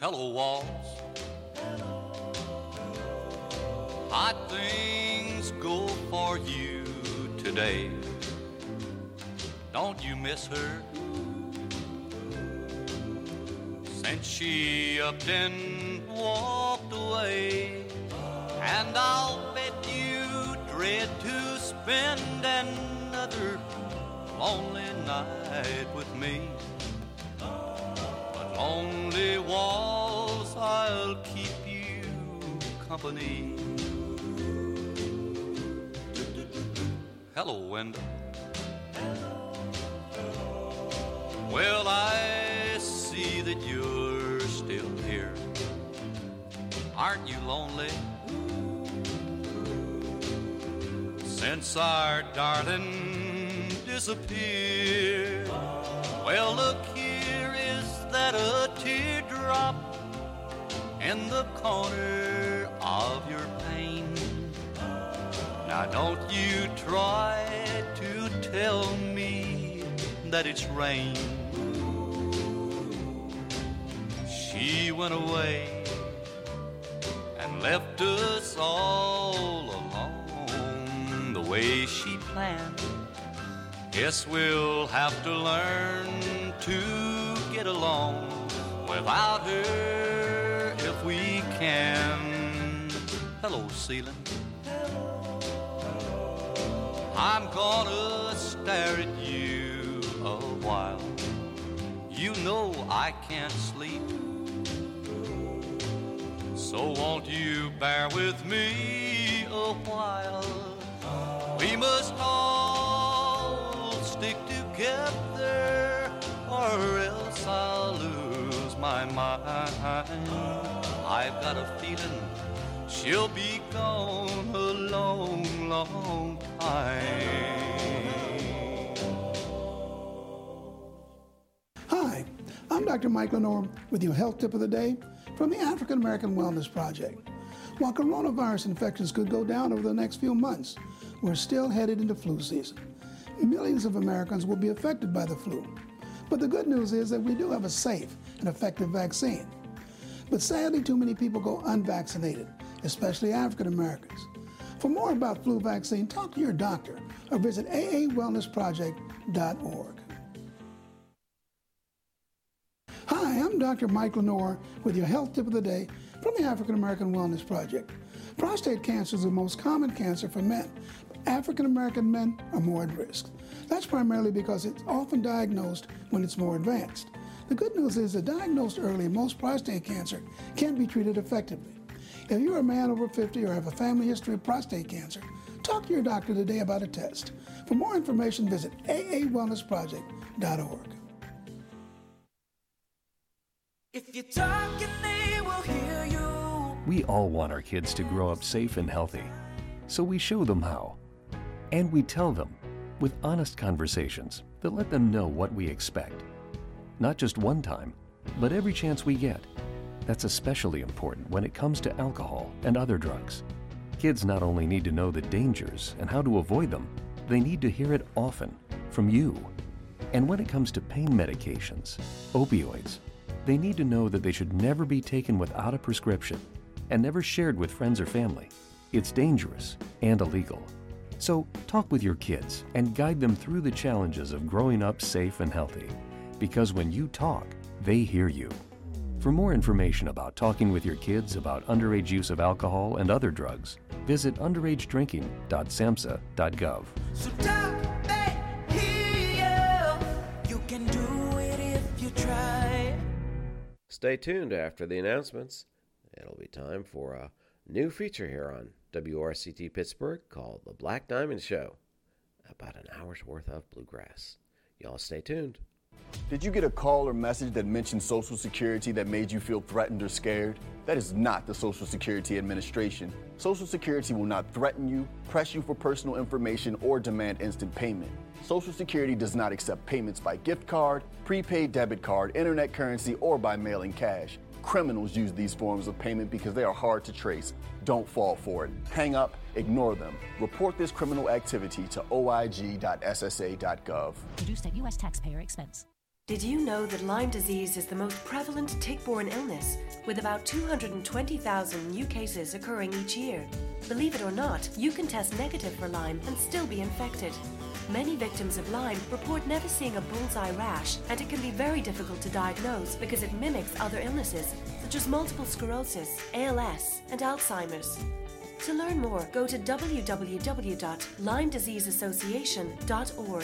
Hello, walls. Hot things go for you today. Don't you miss her? Since she upped and walked away, and I'll bet you dread to spend another lonely night with me. But lonely walls, I'll keep you company. Hello, window. Well, I see that you're still here. Aren't you lonely? Since our darling disappeared. Well, look, here is that a teardrop in the corner of your pane. Now don't you try to tell me that it's rain. She went away and left us all alone the way she planned. Guess we'll have to learn to get along without her if we can. Hello, ceiling. I'm gonna stare at you a while. You know I can't sleep. So won't you bear with me a while? We must all stick together or else I'll lose my mind. I've got a feeling she'll be gone a long, long time. Hi, I'm Dr. Mike Lenore with your health tip of the day from the African American Wellness Project. While coronavirus infections could go down over the next few months, we're still headed into flu season. Millions of Americans will be affected by the flu. But the good news is that we do have a safe and effective vaccine. But sadly, too many people go unvaccinated, especially African Americans. For more about flu vaccine, talk to your doctor or visit aawellnessproject.org. Hi, I'm Dr. Mike Lenore with your health tip of the day from the African American Wellness Project. Prostate cancer is the most common cancer for men. African American men are more at risk. That's primarily because it's often diagnosed when it's more advanced. The good news is that diagnosed early, most prostate cancer can be treated effectively. If you're a man over 50 or have a family history of prostate cancer, talk to your doctor today about a test. For more information, visit aawellnessproject.org. If you're talking, they will hear you. We all want our kids to grow up safe and healthy, so we show them how. And we tell them with honest conversations that let them know what we expect. Not just one time, but every chance we get. That's especially important when it comes to alcohol and other drugs. Kids not only need to know the dangers and how to avoid them, they need to hear it often from you. And when it comes to pain medications, opioids, they need to know that they should never be taken without a prescription and never shared with friends or family. It's dangerous and illegal. So talk with your kids and guide them through the challenges of growing up safe and healthy. Because when you talk, they hear you. For more information about talking with your kids about underage use of alcohol and other drugs, visit underagedrinking.samhsa.gov. So talk, they hear you. You can do it if you try. Stay tuned after the announcements. It'll be time for a new feature here on WRCT Pittsburgh called The Black Diamond Show. About an hour's worth of bluegrass. Y'all stay tuned. Did you get a call or message that mentioned Social Security that made you feel threatened or scared? That is not the Social Security Administration. Social Security will not threaten you, press you for personal information, or demand instant payment. Social Security does not accept payments by gift card, prepaid debit card, internet currency, or by mailing cash. Criminals use these forms of payment because they are hard to trace. Don't fall for it. Hang up, ignore them. Report this criminal activity to oig.ssa.gov. Produced at U.S. taxpayer expense. Did you know that Lyme disease is the most prevalent tick-borne illness, with about 220,000 new cases occurring each year? Believe it or not, you can test negative for Lyme and still be infected. Many victims of Lyme report never seeing a bullseye rash, and it can be very difficult to diagnose because it mimics other illnesses such as multiple sclerosis, ALS, and Alzheimer's. To learn more, go to www.LymeDiseaseAssociation.org.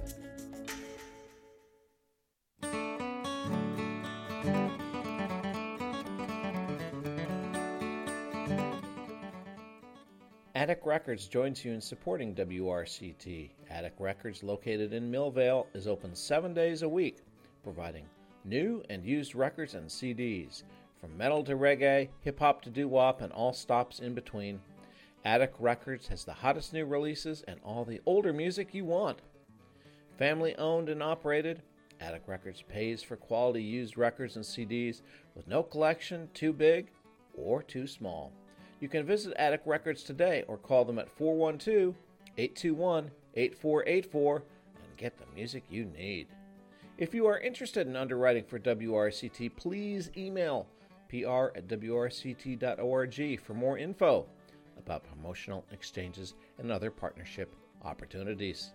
Attic Records joins you in supporting WRCT. Attic Records, located in Millvale, is open 7 days a week, providing new and used records and CDs. From metal to reggae, hip-hop to doo-wop, and all stops in between, Attic Records has the hottest new releases and all the older music you want. Family owned and operated, Attic Records pays for quality used records and CDs with no collection too big or too small. You can visit Attic Records today or call them at 412-821-8484 and get the music you need. If you are interested in underwriting for WRCT, please email pr@wrct.org for more info about promotional exchanges and other partnership opportunities.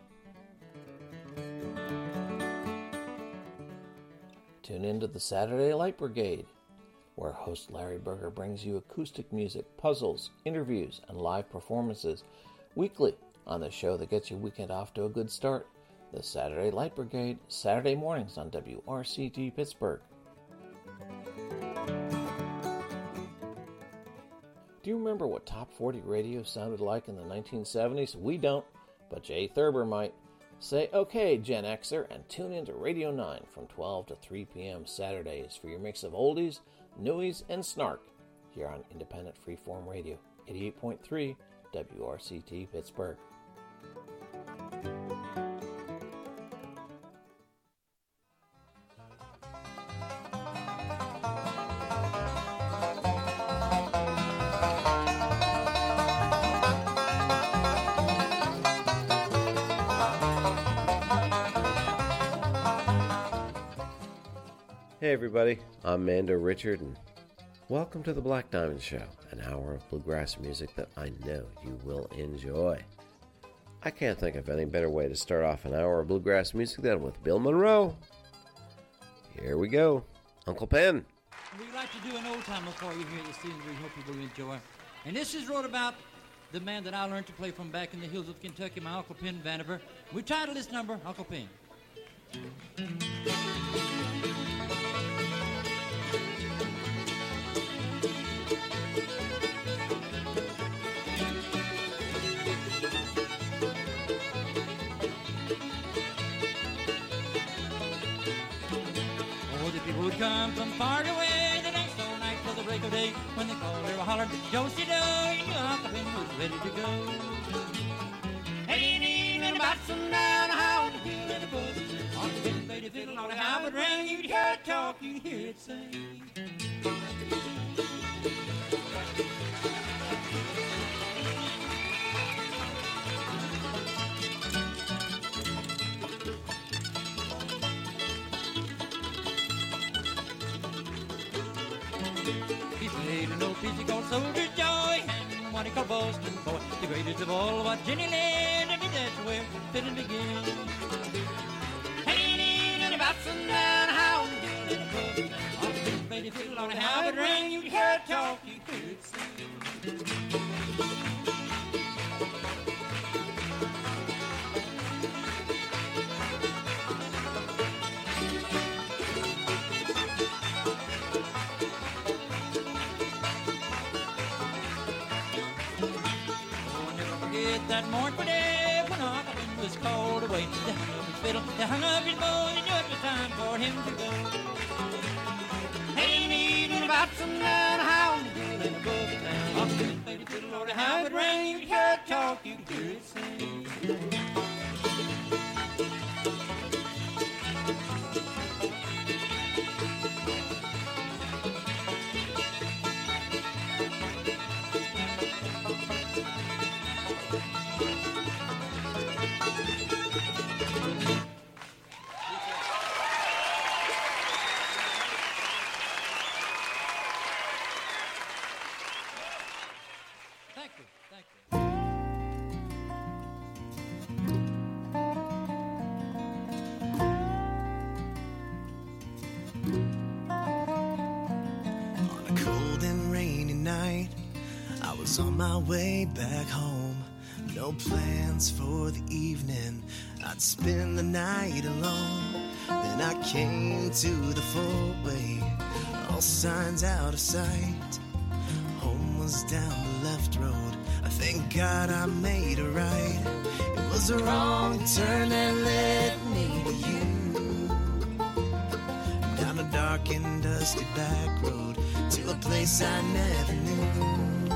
Tune in to the Saturday Light Brigade, where host Larry Berger brings you acoustic music, puzzles, interviews, and live performances weekly on the show that gets your weekend off to a good start. The Saturday Light Brigade, Saturday mornings on WRCT Pittsburgh. Do you remember what Top 40 radio sounded like in the 1970s? We don't, but Jay Thurber might. Say okay, Gen Xer, and tune in to Radio 9 from 12 to 3 p.m. Saturdays for your mix of oldies, newies, and snark here on Independent Freeform Radio, 88.3 WRCT Pittsburgh. Hey everybody, I'm Mando Richard, and welcome to the Black Diamond Show, an hour of bluegrass music that I know you will enjoy. I can't think of any better way to start off an hour of bluegrass music than with Bill Monroe. Here we go, Uncle Pen. We'd like to do an old timer for you here at the season we hope you will enjoy. And this is wrote about the man that I learned to play from back in the hills of Kentucky, my Uncle Pen Vandiver. We titled this number Uncle Pen. Would come from far away the next all night till the break of day. When they called her a hollered, Josie Doe, you knew Uncle Ben was ready to go. Ain't even about sundown, how in the field in the bush. Uncle Ben played a fiddle on a how it rang. You'd hear it talk, you'd hear it sing. He called Soldier Joy, and what he called Boston Boy. The greatest of all, what Jenny led, and that's where fiddling begins. Ain't even about sundown, how we do in the book. On the big lady fiddle on a how it ring, you hear it talk, you hear it sing. That mournful day when Uncle Ben was called away, they hung up his fiddle, they hung up his bow, they knew it was time for him to go. Ain't even about sundown, how we do in the book of town. Uncle Ben played the fiddle, Lord, how it rang, you hear it talk, you hear it sing. was on my way back home. No plans for the evening. I'd spend the night alone. Then I came to the four-way, all signs out of sight. Home was down the left road. I thank God I made a right. It was a wrong turn that led me to you. Down a dark and dusty back road to a place I never knew.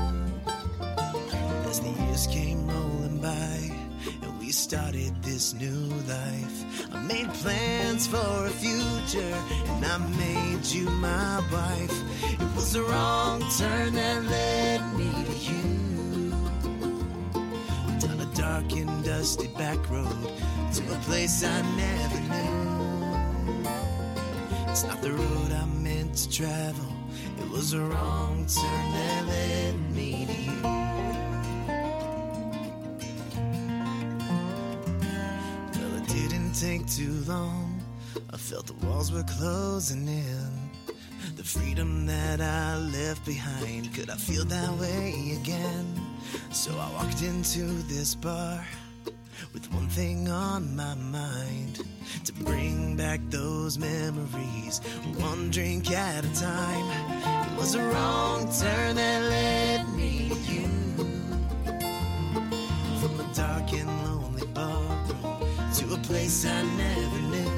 As the years came rolling by and we started this new life, I made plans for a future and I made you my wife. It was the wrong turn that led me to you. Down a dark and dusty back road to a place I never knew. It's not the road I meant to travel. It was a wrong turn that led me to you. Well, it didn't take too long. I felt the walls were closing in. The freedom that I left behind, could I feel that way again? So I walked into this bar with one thing on my mind, to bring back those memories, one drink at a time. It was a wrong turn that led me to you. From a dark and lonely bar room to a place I never knew.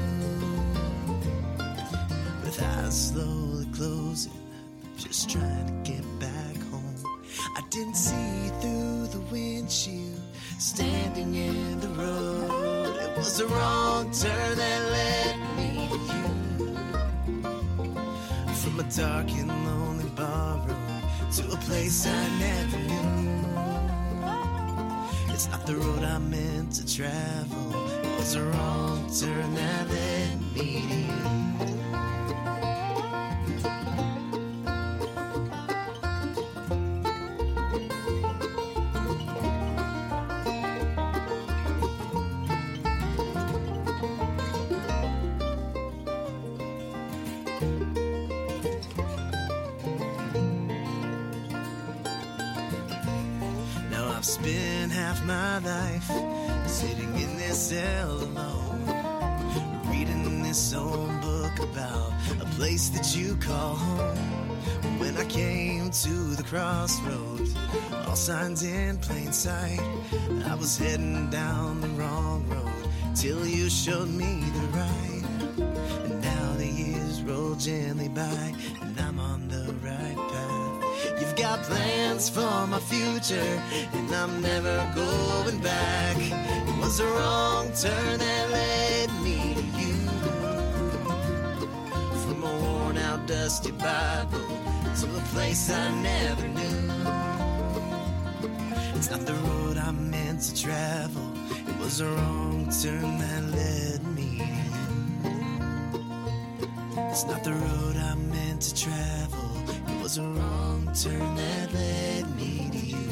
With eyes slowly closing, just trying to get back home. I didn't see through the windshield, standing in the road. It was a wrong turn that led me to you. From a dark and lonely bar room to a place I never knew. It's not the road I meant to travel. It was a wrong turn that led me to you. I've spent half my life sitting in this cell alone, reading this old book about a place that you call home. When I came to the crossroads, all signs in plain sight, I was heading down the wrong road till you showed me the right. And now the years roll gently by and I'm on the right path. You've got plans for my future, and I'm never going back. It was a wrong turn that led me to you. From a worn-out, dusty Bible to a place I never knew. It's not the road I meant to travel. It was a wrong turn that led me to you. It's not the road I meant to travel. It was a wrong turn that led me to you.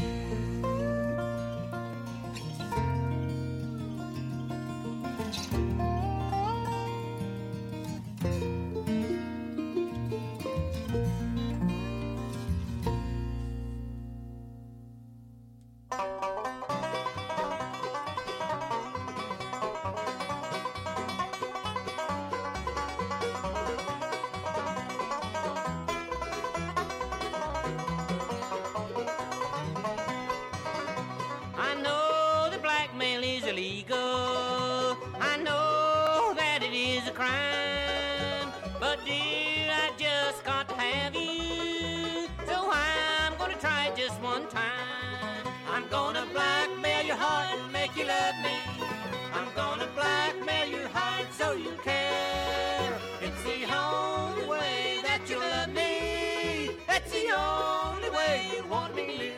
Illegal. I know that it is a crime, but dear, I just got to have you, so I'm gonna try it just one time. I'm gonna blackmail your heart and make you love me. I'm gonna blackmail your heart so you care. It's the only way that you love me. That's the only way you want me to live.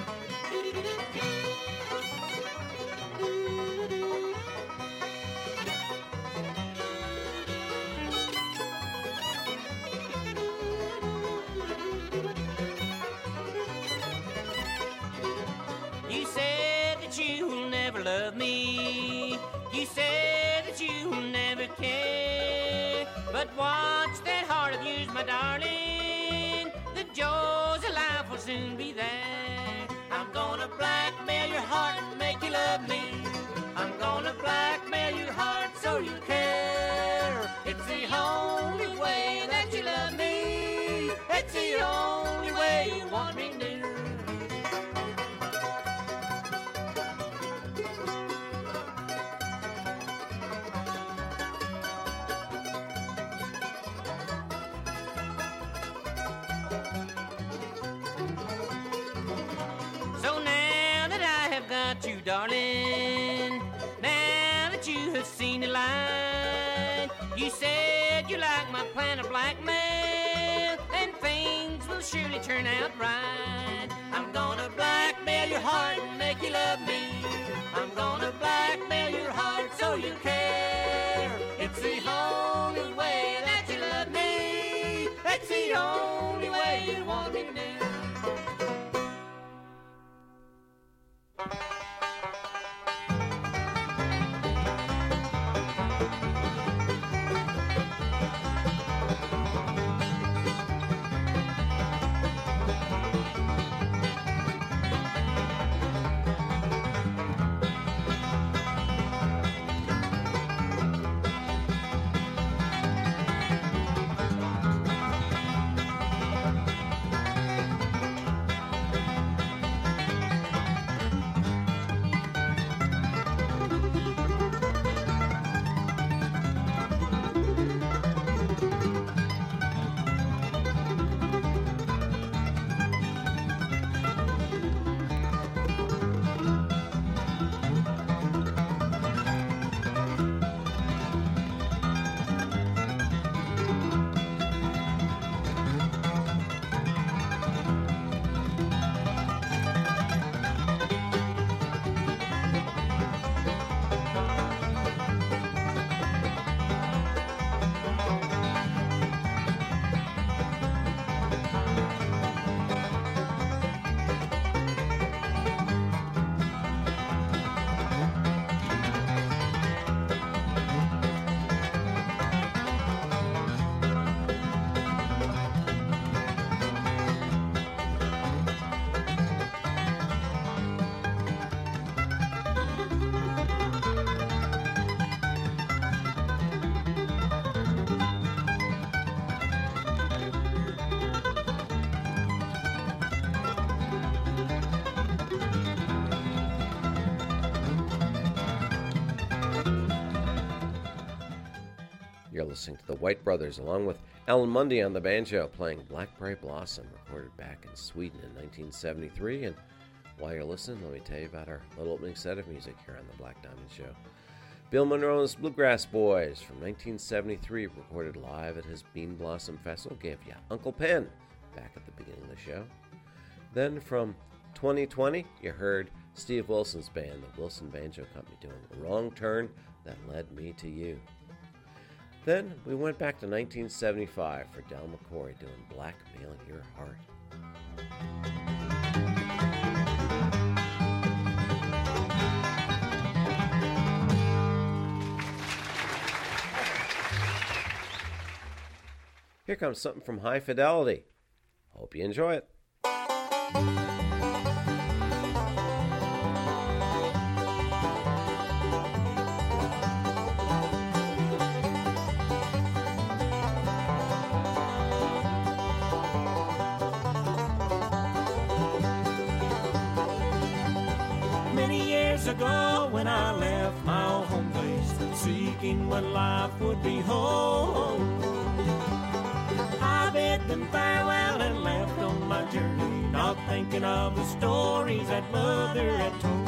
You said that you'll never love me. You said that you'll never care. But watch that heart of yours, my darling. The joys of life will soon be there. love me. I'm gonna blackmail your heart so you care. It's the only way that you love me. It's the only way you want me near. So now that I have got you, darling, now that you have seen the light, you said you like my plan of blackmail, and things will surely turn out right. I'm gonna blackmail your heart and make you love me. I'm gonna blackmail your heart so you care. It's the only way that you love me. It's the only way you want me to do. You're listening to the White Brothers along with Alan Mundy on the banjo playing Blackberry Blossom, recorded back in Sweden in 1973. And while you're listening, let me tell you about our little opening set of music here on the Black Diamond Show. Bill Monroe's Bluegrass Boys from 1973, recorded live at his Bean Blossom Festival, gave you Uncle Pen back at the beginning of the show. Then from 2020, you heard Steve Wilson's band, the Wilson Banjo Company, doing The Wrong Turn That Led Me to You. Then we went back to 1975 for Del McCoury doing Blackmail Your Heart. Here comes something from High Fidelity. Hope you enjoy it. Ago when I left my old home place, seeking what life would behold, I bid them farewell and left on my journey, not thinking of the stories that Mother had told.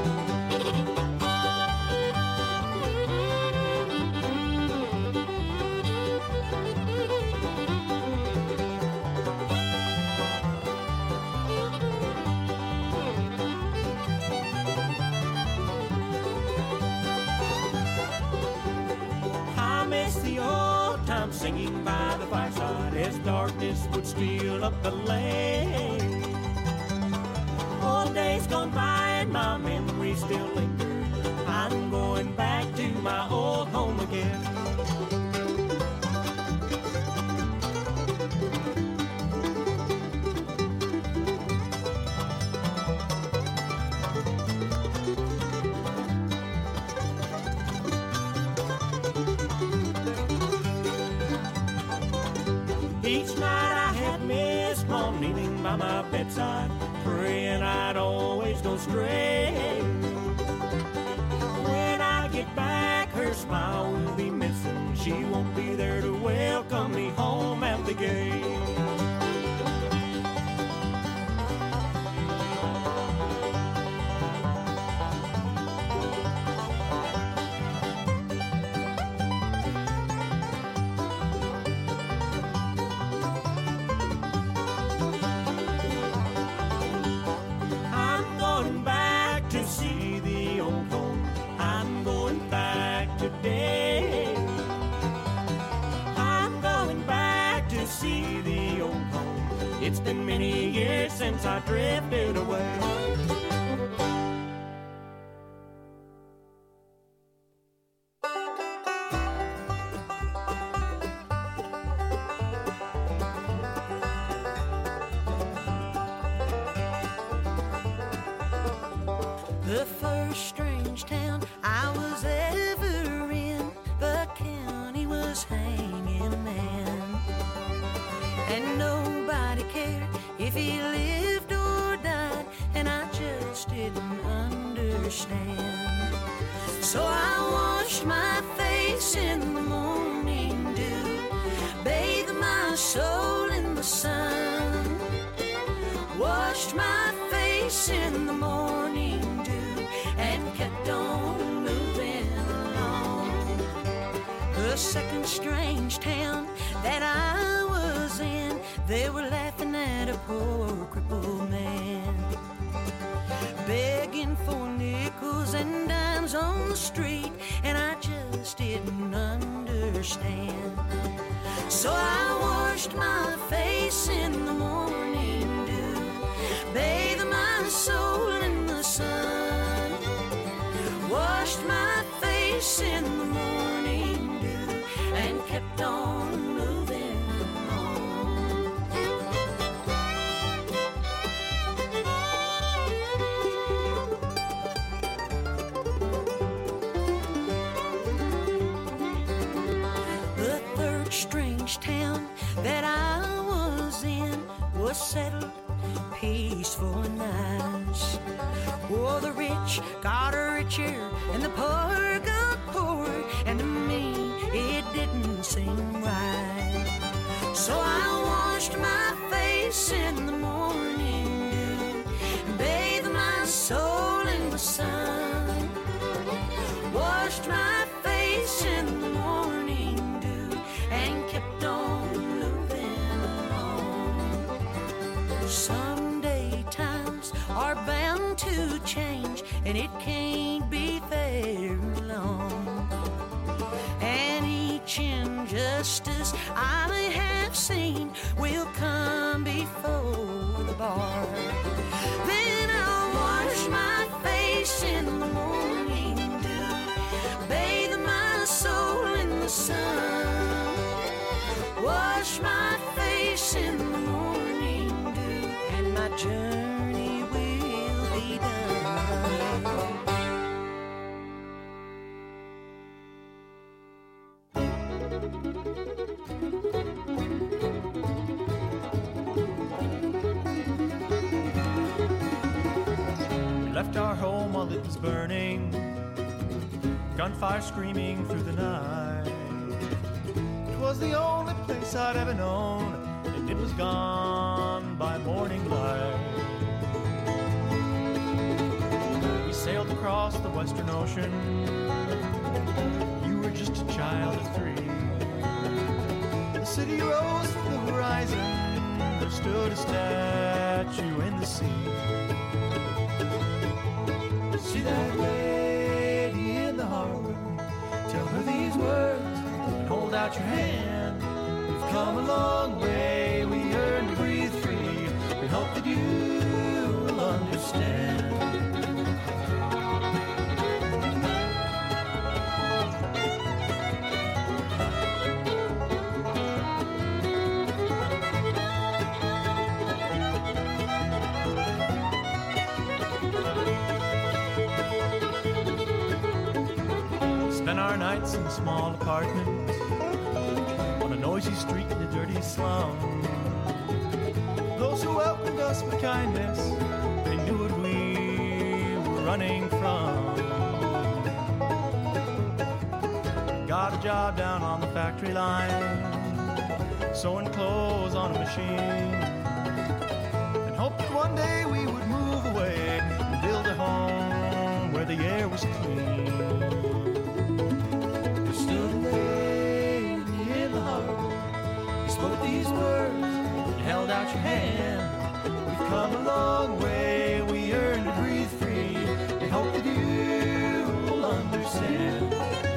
Singing by the fireside as darkness would steal up the lane. Old days gone by and my memories still linger. I'm going back to my old home again. Each night I had Miss Mom kneeling by my bedside, praying I'd always go straight. When I get back, her smile will be missing. She won't be there to welcome me home at the gate. It's been many years since I drifted away. The first strange town I was ever in, the county was hanging a man, and nobody cared if he lived or died, and I just didn't understand. So I washed my face in the morning dew, bathed my soul in the sun, washed my face in the morning dew, and kept on moving along. The second strange town that I was in, they were laughing at a poor crippled man, begging for nickels and dimes on the street, and I just didn't understand. So I washed my face in the morning dew, bathed my soul in the sun, washed my face in the morning dew, and kept on moving on. The third strange town that I was in was settled, peaceful and nice. Oh, the rich got richer and the poor got poorer, and to me it didn't seem right. So I washed my face in the morning dew, bathed my soul in the sun, washed my face in the morning dew, and kept on moving on. Someday times are bound to change, and it can't be very long. And each injustice I have seen will come before the bar. Then I'll wash my face in the morning dew, bathe my soul in the sun, wash my face in the morning dew, and my journey will be done. We left our home while it was burning, gunfire screaming through the night. It was the only place I'd ever known, and it was gone by morning light. We sailed across the Western Ocean. You were just a child of 3. The city rose from the horizon. There stood a statue in the sea. See that lady in the harbor? Tell her these words and hold out your hand. We've come a long way. We yearn to breathe free. We hope that you will understand. Spent our nights in small apartments on a noisy street in a dirty slum. Those who welcomed us with kindness, they knew what we were running from. Got a job down on the factory line, sewing clothes on a machine, and hoped that one day we would move away and build a home where the air was clean. There stood a lady in the harbor, you spoke these words, you held out your hand. We've come a long way, we yearn to breathe free, we hope that you will understand.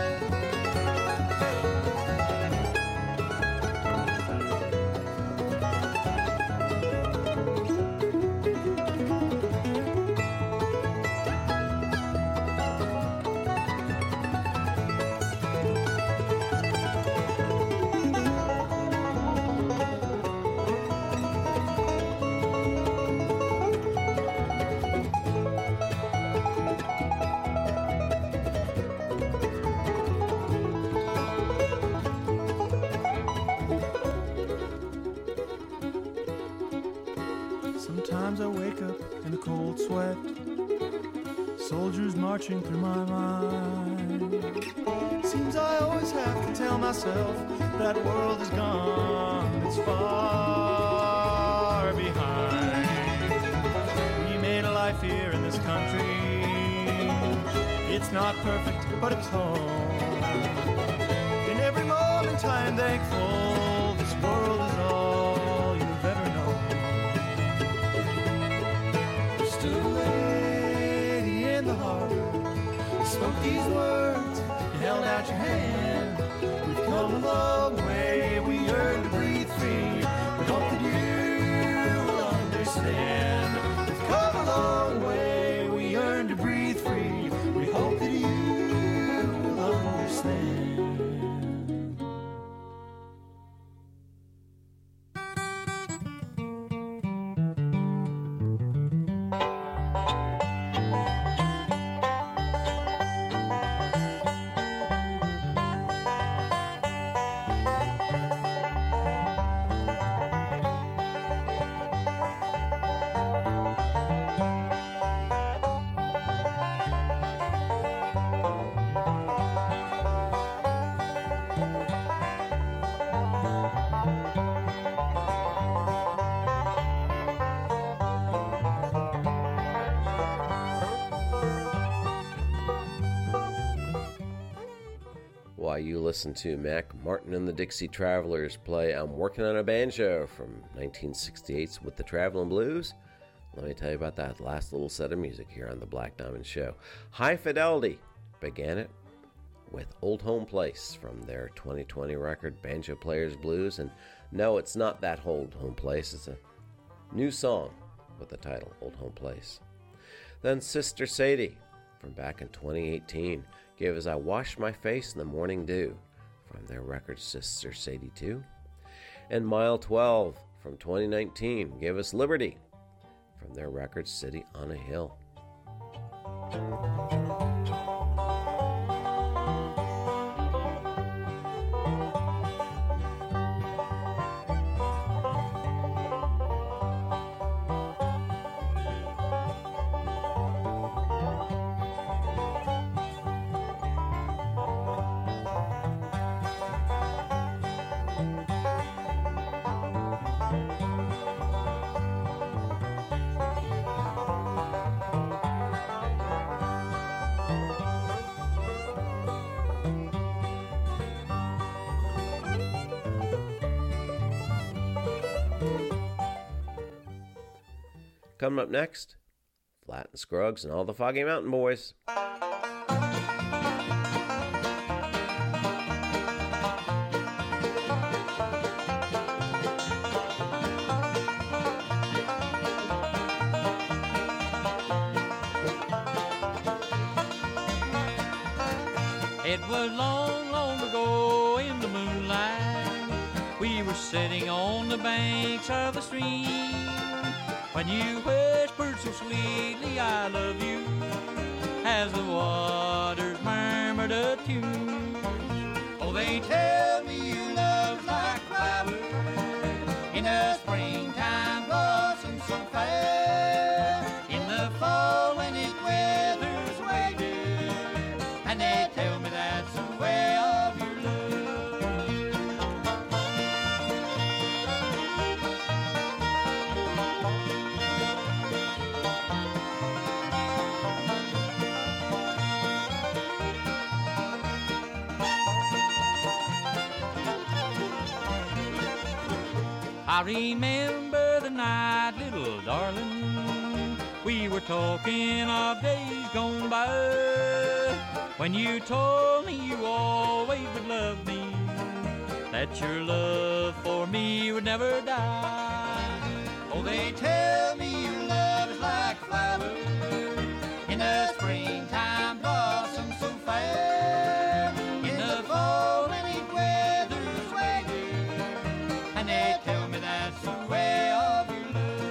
Sometimes I wake up in a cold sweat, soldiers marching through my mind. Seems I always have to tell myself that world is gone, it's far behind. We made a life here in this country, it's not perfect, but it's home. In every moment I'm thankful, this world is all you've ever known. Stood a lady in the harbor, you spoke these words, you held out your hand. We've come a long way, we yearn to breathe free, we hope that you will understand. We've come a long way, we yearn to breathe free, we hope that you will understand. While you listen to Mac Martin and the Dixie Travelers play I'm Working on a Banjo from 1968's With the Traveling Blues, let me tell you about that last little set of music here on the Black Diamond Show. High Fidelity began it with Old Home Place from their 2020 record Banjo Players Blues, and no, it's not that Old Home Place, it's a new song with the title Old Home Place. Then Sister Sadie from back in 2018 gave us I Wash My Face in the Morning Dew from their record Sister Sadie 2. And Mile 12 from 2019 gave us Liberty from their record City on a Hill. Coming up next, Flat and Scruggs and all the Foggy Mountain Boys. It was long, long ago in the moonlight. We were sitting on the banks of the stream when you whispered so sweetly, I love you, as the waters murmured a tune. Oh, they tell me you love like the springtime blossoms so fair, in the fall when it weathers away, dear, and they tell me that's the way of your I remember the night, little darling, we were talking of days gone by, when you told me you always would love me, that your love for me would never die. Oh, they tell me your love is like a flower in the springtime blossom so fair, in the fall when it weathers away, dear, and they tell me that's the way of your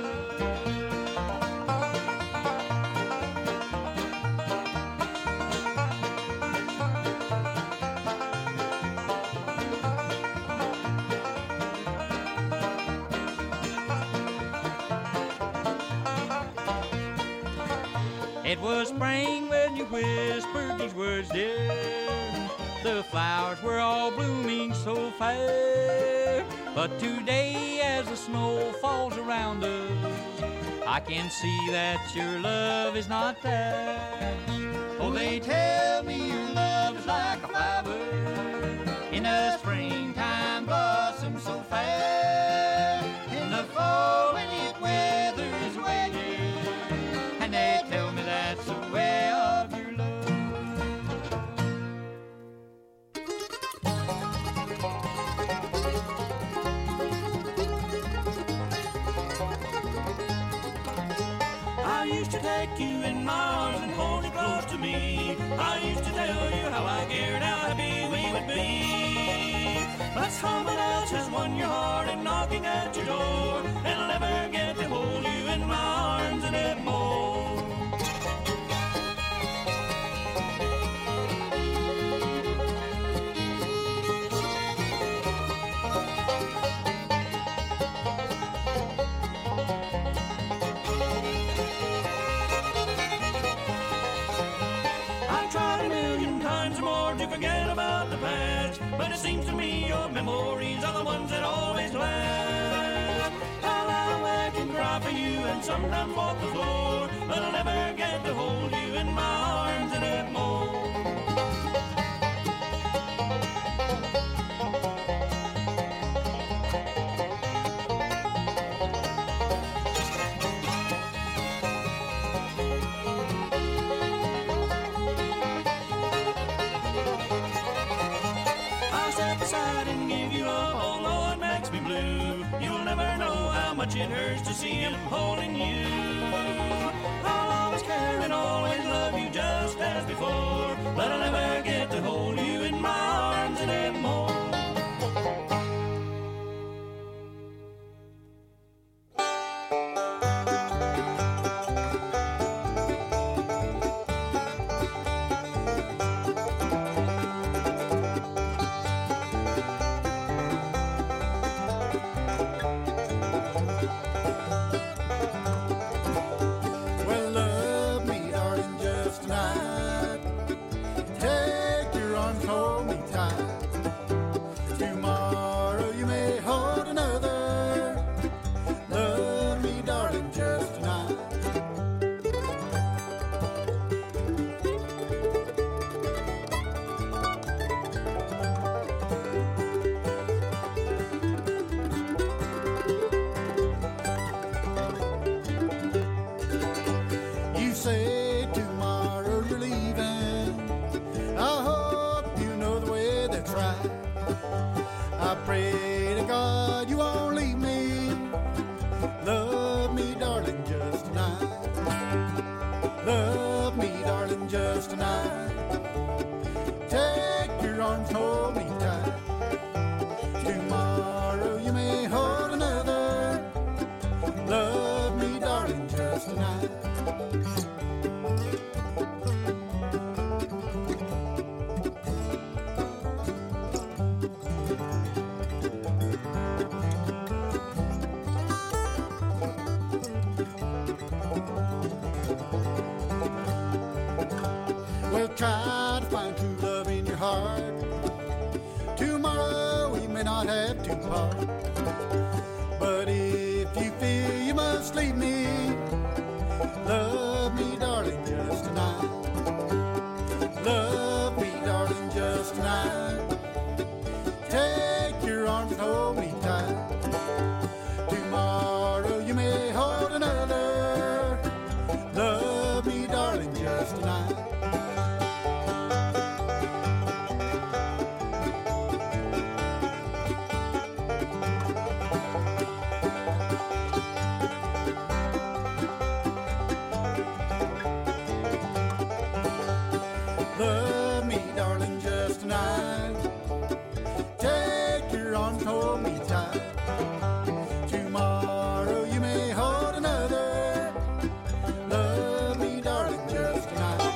It was spring when you whispered these words, dear. The flowers were all blooming so fair. But today as the snow falls around us, I can see that your love is not there. Oh, they tell me your love is like a flower in the springtime blossom so fair, in the fall when it weathers away, dear, and they tell me that's the way of your I used to take you in my arms and hold you close to me. I used to tell you how I cared, how happy we would be. But someone else has won your heart and knocking at your door, and I'll never get to hold you in my arms anymore. To forget about the past, but it seems to me your memories are the ones that always last. I'll lie awake and cry for you and sometimes walk the floor, but I'll never get to hold you in my arms anymore. And give you up, although it makes me blue. You'll never know how much it hurts to see him holding you. I'll always care and always love you just as before, but I'll never get to hold you in my arms anymore. Say tomorrow you're leaving. I hope you know the way that your heart. Tomorrow we may not have to part, but if you feel you must leave me, love me, darling, just tonight. Love me, darling, just tonight. Take your arms and hold me tight. Tomorrow you may hold another. Love me, darling, just tonight. Love me, darling, just tonight. Take your arms, hold me tight. Tomorrow you may hold another. Love me, darling, just tonight.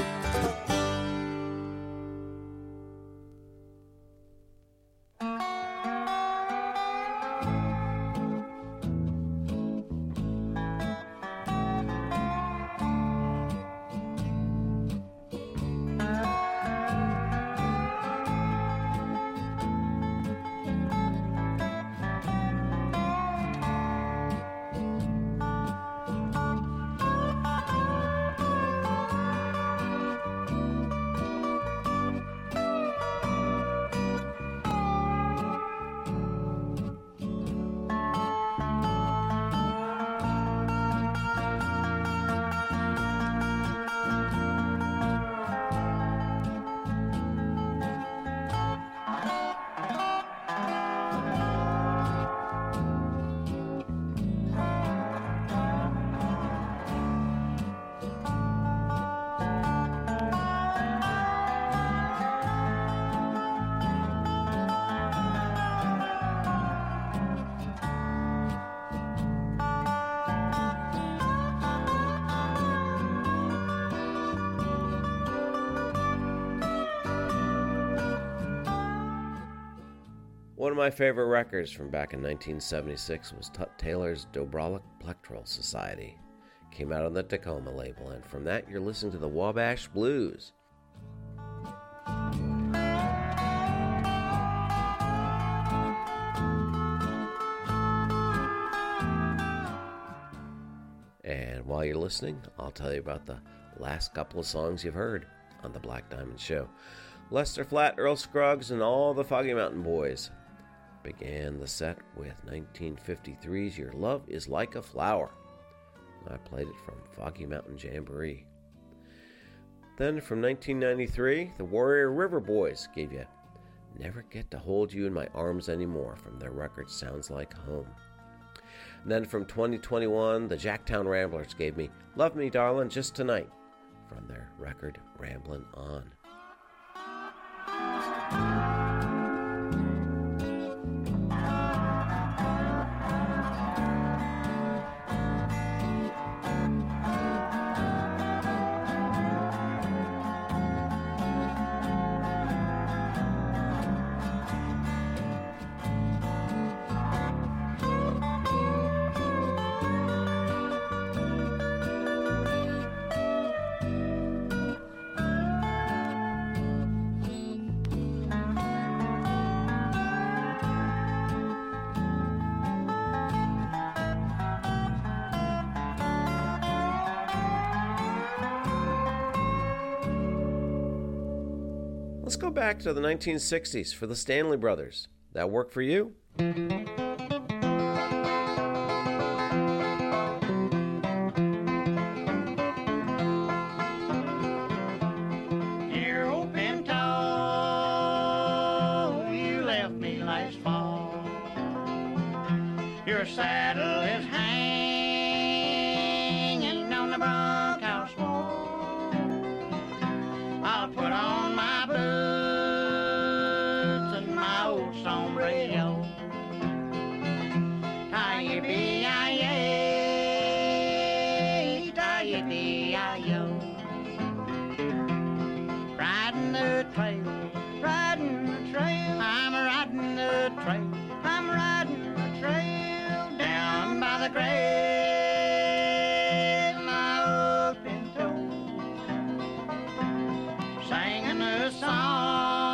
One of my favorite records from back in 1976 was Tut Taylor's Dobrolic Plectral Society. Came out on the Tacoma label, and from that you're listening to the Wabash Blues. And while you're listening, I'll tell you about the last couple of songs you've heard on the Black Diamond Show. Lester Flatt, Earl Scruggs, and all the Foggy Mountain Boys began the set with 1953's Your Love Is Like a Flower. I played it from Foggy Mountain Jamboree. Then from 1993, the Warrior River Boys gave you Never Get to Hold You in My Arms Anymore from their record Sounds Like Home. And then from 2021, the Jacktown Ramblers gave me Love Me Darlin' Just Tonight from their record Ramblin' On. Let's go back to the 1960s for the Stanley Brothers. That work for you? Dear old Pinto, you left me last fall. Your saddle is hanging on the bunkhouse wall. I'll put on my boots and my old sombrero. Tie-yi-bi-yi-yi, tie-yi-bi-yi-yo. Riding the trail, riding the trail. I'm riding the trail, I'm riding the trail down by the grave, my old Pinto, singing a song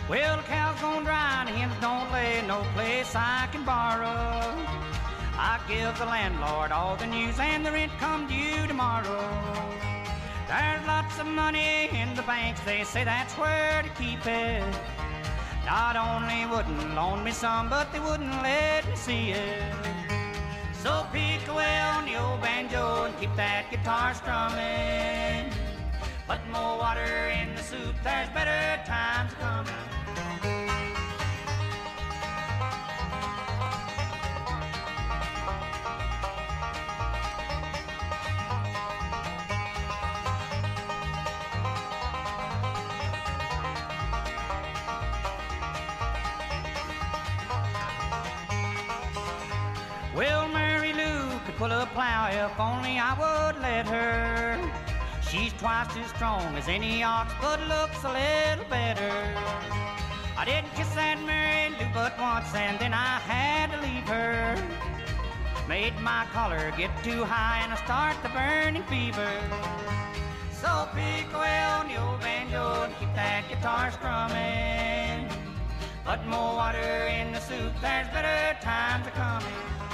Well, the cow's gone dry and the hens don't lay, no place I can borrow. I give the landlord all the news and the rent come due tomorrow. There's lots of money in the banks, they say that's where to keep it. Not only wouldn't loan me some, but they wouldn't let me see it. So pick away on the old banjo and keep that guitar strumming. Put more water in the soup, there's better times coming. Well, Mary Lou could pull a plow if only I would let her. She's twice as strong as any ox, but looks a little better. I didn't kiss that Mary Lou but once, and then I had to leave her. Made my collar get too high, and I start the burning fever. So pick away on the old banjo and keep that guitar strumming. Put more water in the soup, there's better times a coming.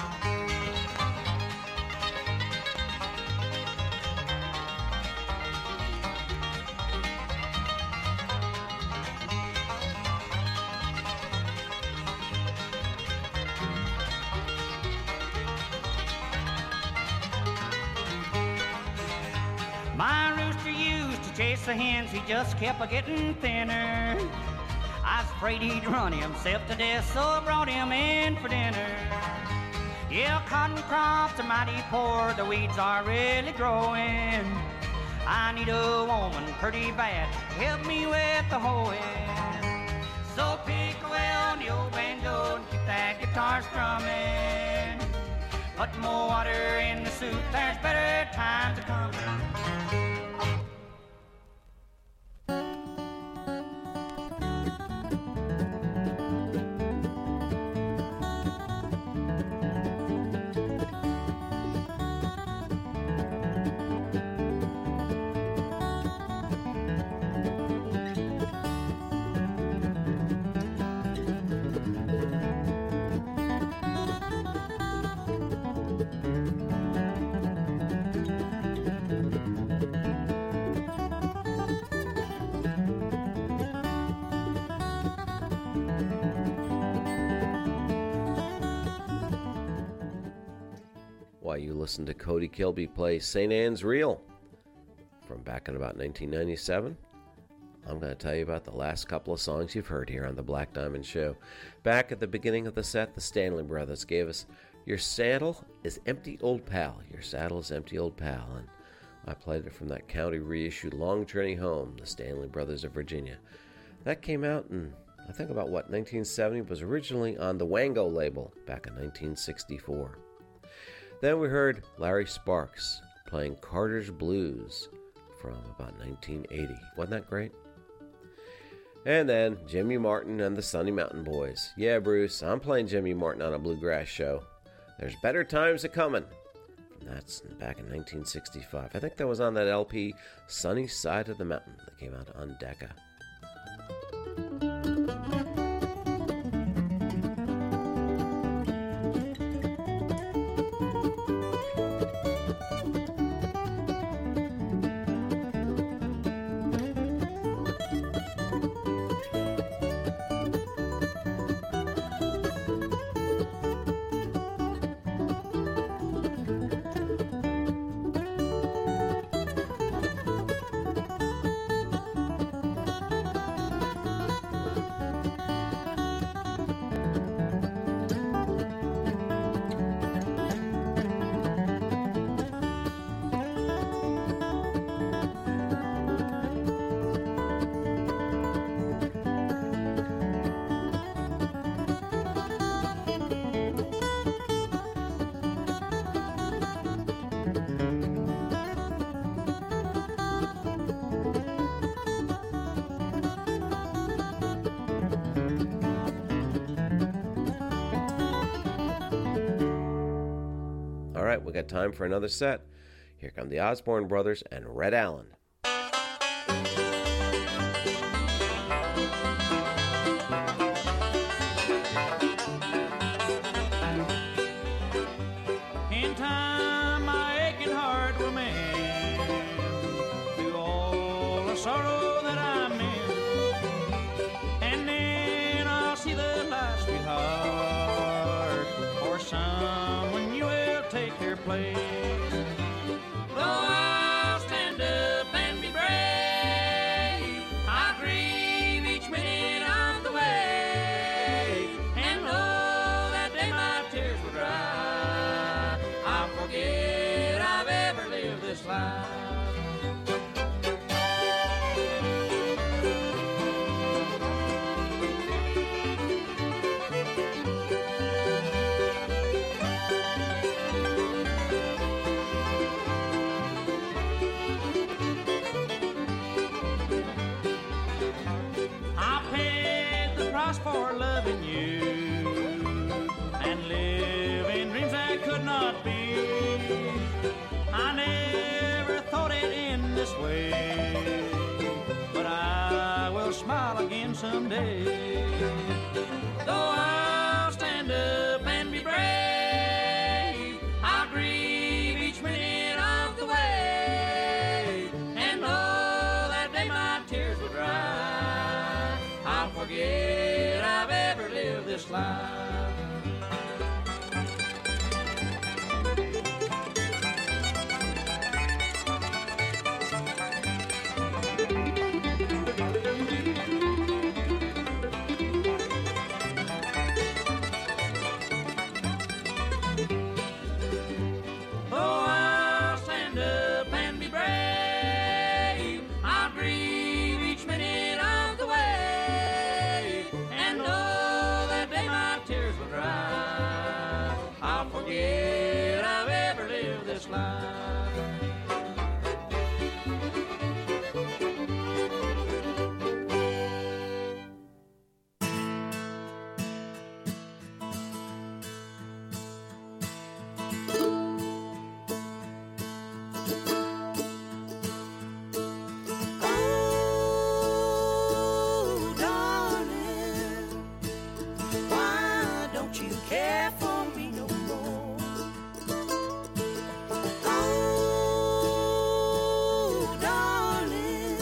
My rooster used to chase the hens, he just kept a-getting thinner. I was afraid he'd run himself to death, so I brought him in for dinner. Yeah, cotton crops are mighty poor, the weeds are really growing. I need a woman pretty bad to help me with the hoeing. So pick away on the old banjo and keep that guitar strumming. Put more water in the soup, there's better times a coming. While you listen to Cody Kilby play St. Anne's Reel from back in about 1997, I'm going to tell you about the last couple of songs you've heard here on the Black Diamond Show. Back at the beginning of the set, the Stanley Brothers gave us Your Saddle is Empty Old Pal. Your Saddle is Empty Old Pal. And I played it from that county reissue Long Journey Home, the Stanley Brothers of Virginia. That came out in, I think about 1970, was originally on the Wango label back in 1964. Then we heard Larry Sparks playing Carter's Blues from about 1980. Wasn't that great? And then Jimmy Martin and the Sunny Mountain Boys. Yeah, Bruce, I'm playing Jimmy Martin on a bluegrass show. There's better times a-comin'. And that's back in 1965. I think that was on that LP, Sunny Side of the Mountain, that came out on Decca. We got time for another set. Here come the Osborne Brothers and Red Allen. place. Though I'll stand up and be brave, I grieve each minute of the way, and know that day my tears will dry, I'll forget I've ever lived this life. For loving you and living dreams that could not be. I never thought it'd end this way, but I will smile again someday. Though I'll stand up and be brave, I'll grieve each minute of the way, and know that day my tears will dry, I'll forget I've ever lived this life. Forget I've ever lived this life. Oh, darling, why don't you care for me no more? Oh, darling,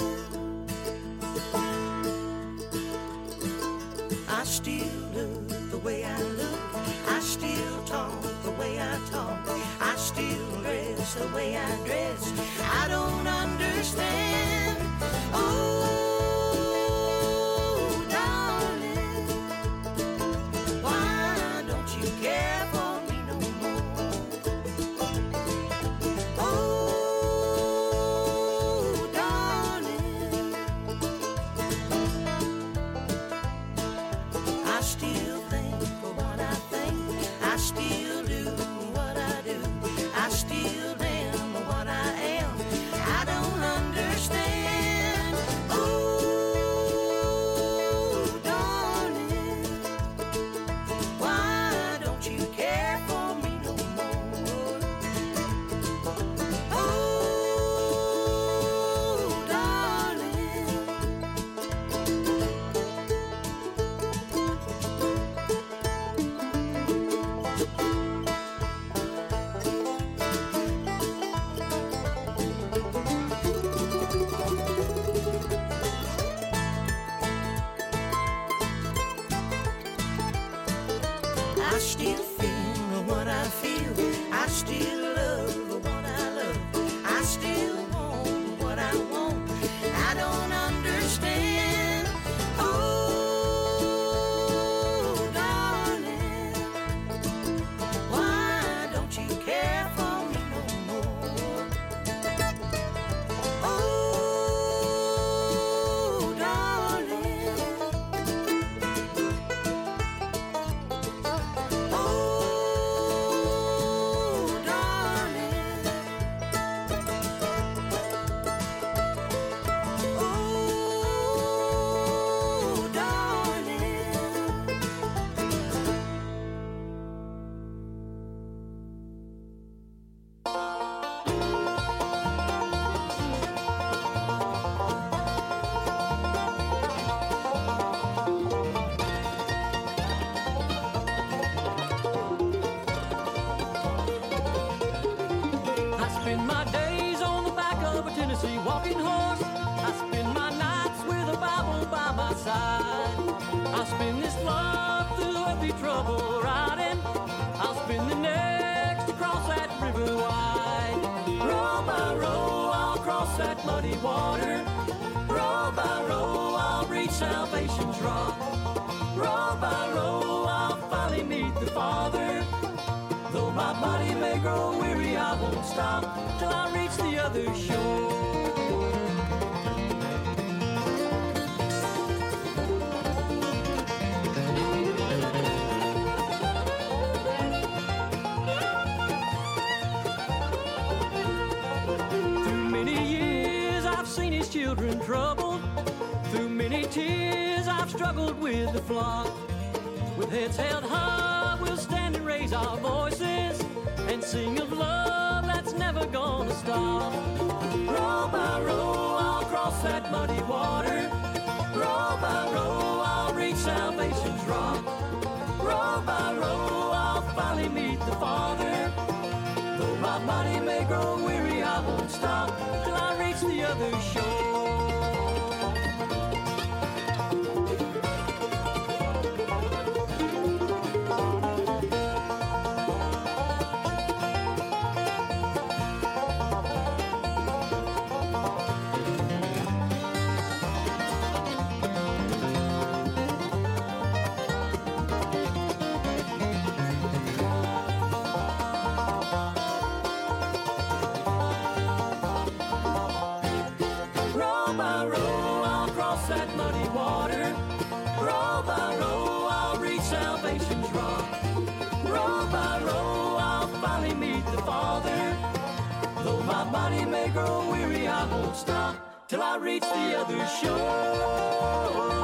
I still look the way I look, I still talk the way I talk, I still dress the way I dress. I don't understand. Oh, darling, why don't you care for me no more? Oh, darling, I still think what I think, I still do what I do, I still am what I am. I don't understand. Oh, darling, why don't you care for me no more? Oh, darling, I still feel what I feel, I still love what I love, I still want what I want. I don't understand. Oh, darling, why don't you care for me no more? Oh, darling, oh, darling, muddy water. Row by row, I'll reach salvation's rock. Row by row, I'll finally meet the Father. Though my body may grow weary, I won't stop till I reach the other shore. Through many years, I've seen his children troubled. Through many tears, I've struggled with the flock. With heads held high, we'll stand and raise our voices and sing of love that's never gonna stop. Row by row, I'll cross that muddy water. Row by row, I'll reach salvation's rock. Row by row, I'll finally meet the Father. Though my body may grow weary, I won't stop till I reach the other shore. That muddy water. Row by row, I'll reach salvation's rock. Row by row, I'll finally meet the Father. Though my body may grow weary, I won't stop till I reach the other shore.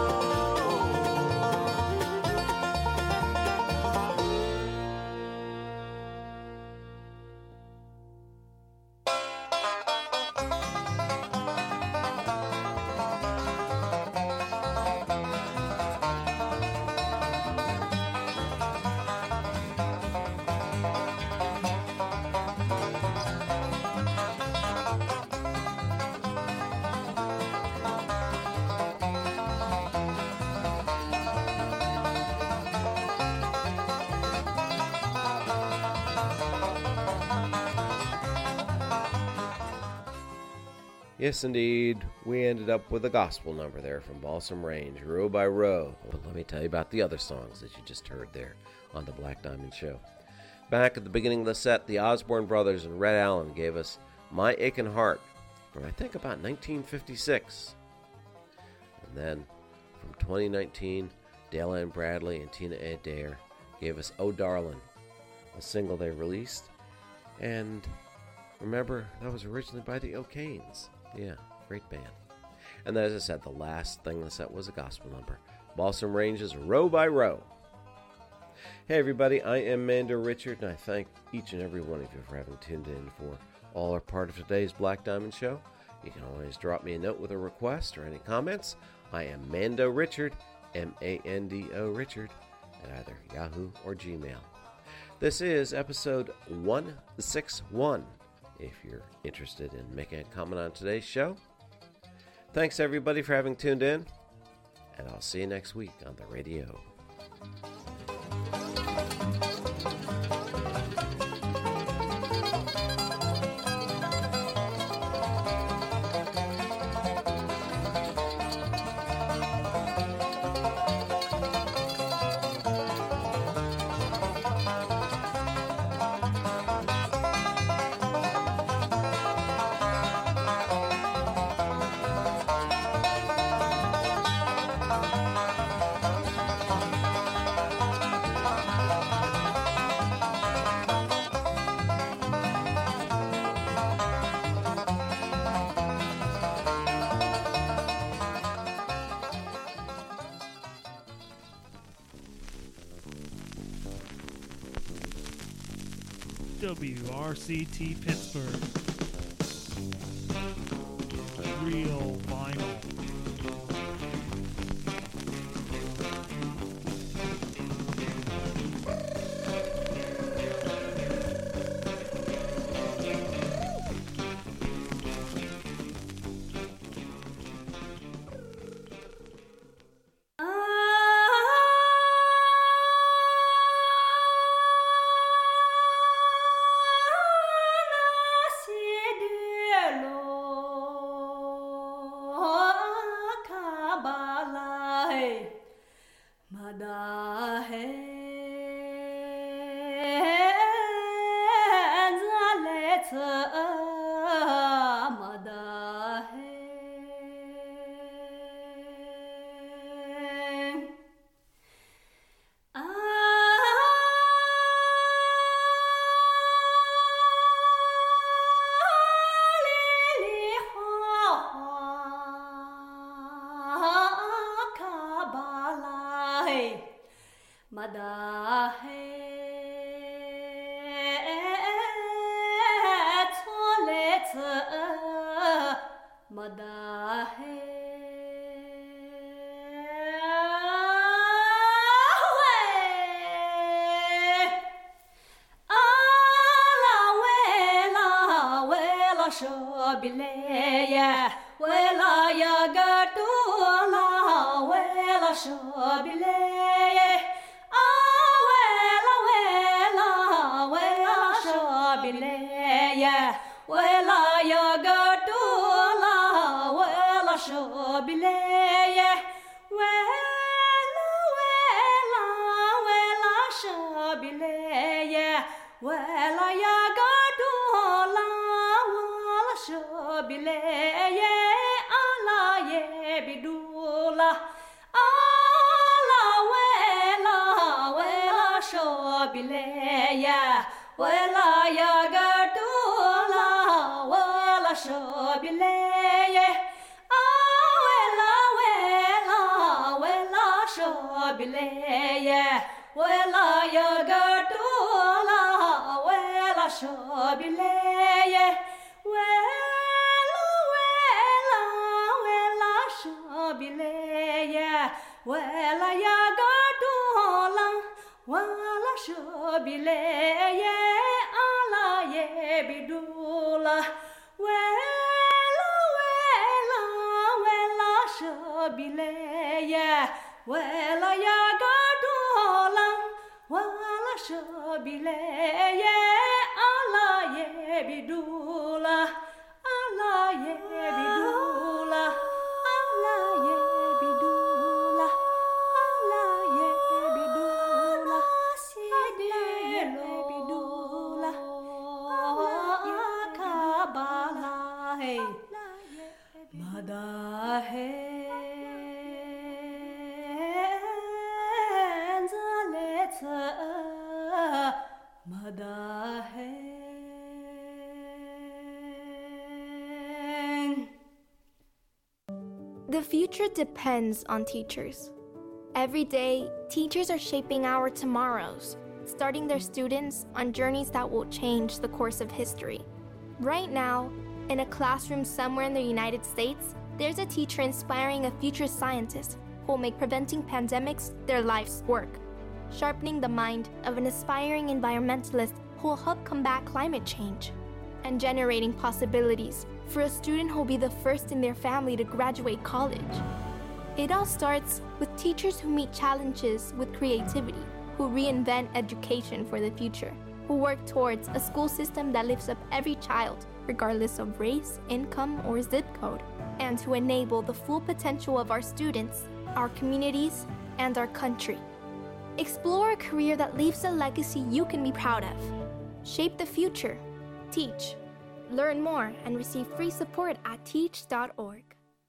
Yes, indeed, we ended up with a gospel number there from Balsam Range, Row by Row. But let me tell you about the other songs that you just heard there on the Black Diamond Show. Back at the beginning of the set, the Osborne Brothers and Red Allen gave us My Aching Heart from, I think, about 1956. And then, from 2019, Dale Ann Bradley and Tina Adair gave us Oh Darlin', a single they released. And remember, that was originally by the O'Kanes. Yeah, great band. And as I said, the last thing the set was a gospel number. Balsam Range's Row by Row. Hey everybody, I am Mando Richard, and I thank each and every one of you for having tuned in for all or part of today's Black Diamond Show. You can always drop me a note with a request or any comments. I am Mando Richard, M-A-N-D-O Richard, at either Yahoo or Gmail. This is episode 161. If you're interested in making a comment on today's show. Thanks everybody for having tuned in, and I'll see you next week on the radio. WRCT Pittsburgh. Real vinyl. See The future depends on teachers. Every day, teachers are shaping our tomorrows, starting their students on journeys that will change the course of history. Right now, in a classroom somewhere in the United States, there's a teacher inspiring a future scientist who will make preventing pandemics their life's work, sharpening the mind of an aspiring environmentalist who will help combat climate change, and generating possibilities for a student who will be the first in their family to graduate college. It all starts with teachers who meet challenges with creativity, who reinvent education for the future, who work towards a school system that lifts up every child, regardless of race, income, or zip code, and to enable the full potential of our students, our communities, and our country. Explore a career that leaves a legacy you can be proud of. Shape the future. Teach. Learn more and receive free support at teach.org.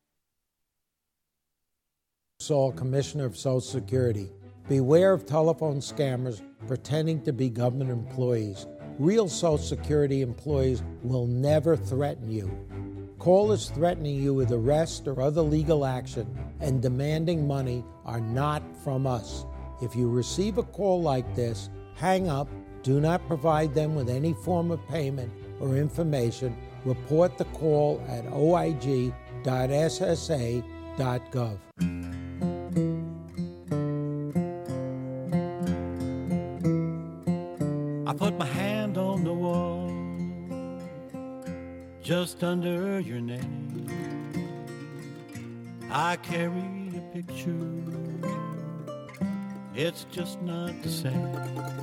Saul, Commissioner of Social Security. Beware of telephone scammers pretending to be government employees. Real Social Security employees will never threaten you. Callers threatening you with arrest or other legal action and demanding money are not from us. If you receive a call like this, hang up, do not provide them with any form of payment or information. Report the call at oig.ssa.gov. I put my hand on the wall, just under your name. I carry a picture, it's just not the same.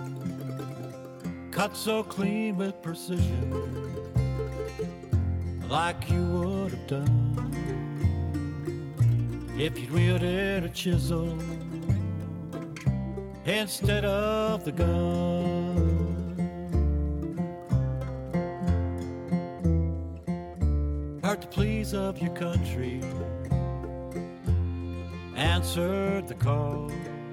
Cut so clean with precision, like you would have done if you'd wielded a chisel instead of the gun. Heard the pleas of your country, answered the call,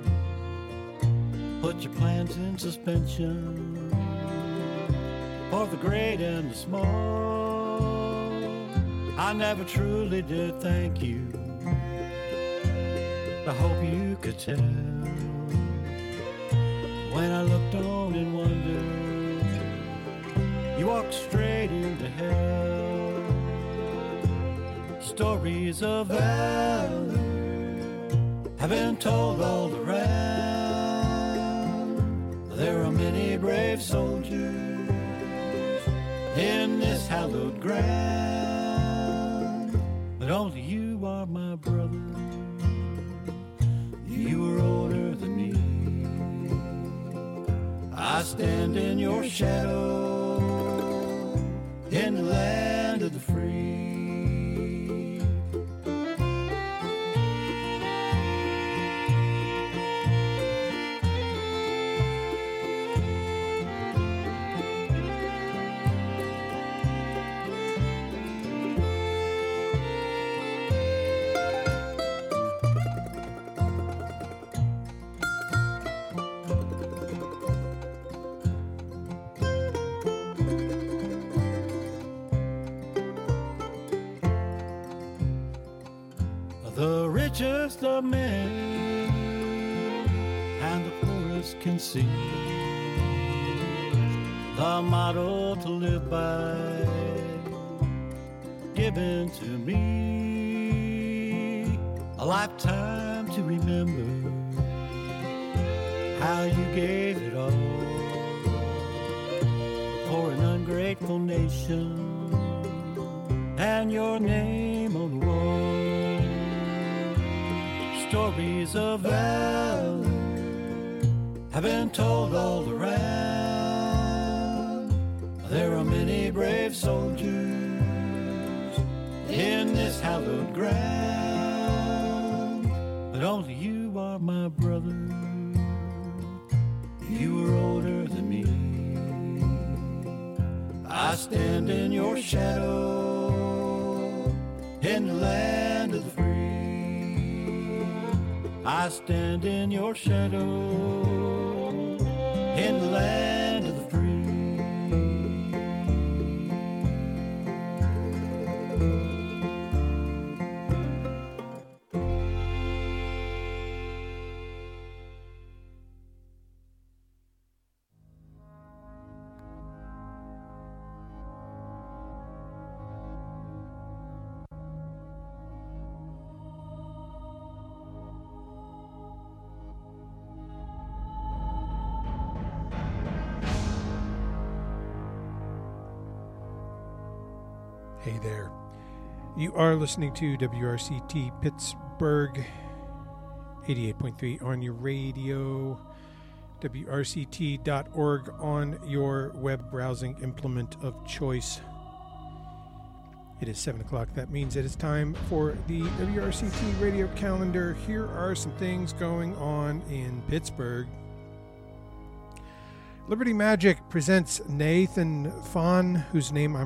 put your plans in suspension for the great and the small. I never truly did thank you, I hope you could tell. When I looked on and wondered, you walked straight into hell. Stories of valor have been told all around. There are many brave soldiers in this hallowed ground, but only you are my brother. You were older than me. I stand in your shadow in the land of the free. The richest of men and the poorest can see the motto to live by given to me. A lifetime to remember how you gave it all for an ungrateful nation and your name on the wall. Stories of valor have been told all around. There are many brave soldiers in this hallowed ground, but only you are my brother. You were older than me. I stand in your shadow in the land of the free. I stand in your shadow in the land of the free. Hey there. You are listening to WRCT Pittsburgh 88.3 on your radio, WRCT.org on your web browsing implement of choice. It is 7 o'clock. That means it is time for the WRCT radio calendar. Here are some things going on in Pittsburgh. Liberty Magic presents Nathan Fahn, whose name I'm